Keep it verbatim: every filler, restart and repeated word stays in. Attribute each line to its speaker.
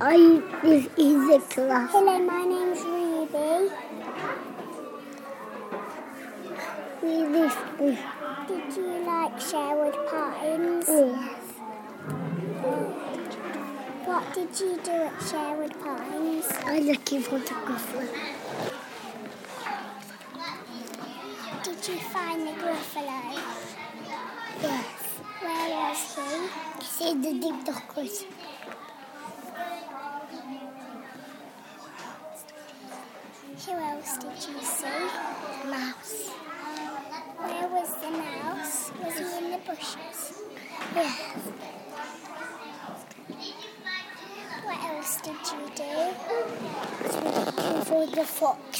Speaker 1: I this is a class.
Speaker 2: Hello, my name's Ruby.
Speaker 1: We live.
Speaker 2: Did you like Sherwood Pines?
Speaker 1: Yes.
Speaker 2: What did you do at Sherwood Pines?
Speaker 1: I'm looking for the Gruffalo.
Speaker 2: Did you find the Gruffalo?
Speaker 1: Yes.
Speaker 2: Where was he?
Speaker 1: He's in the deep dockers.
Speaker 2: Who else did you see?
Speaker 1: Mouse.
Speaker 2: Where was the mouse? Was he in the bushes?
Speaker 1: Yes.
Speaker 2: What else did you do?
Speaker 1: We're looking for the fox.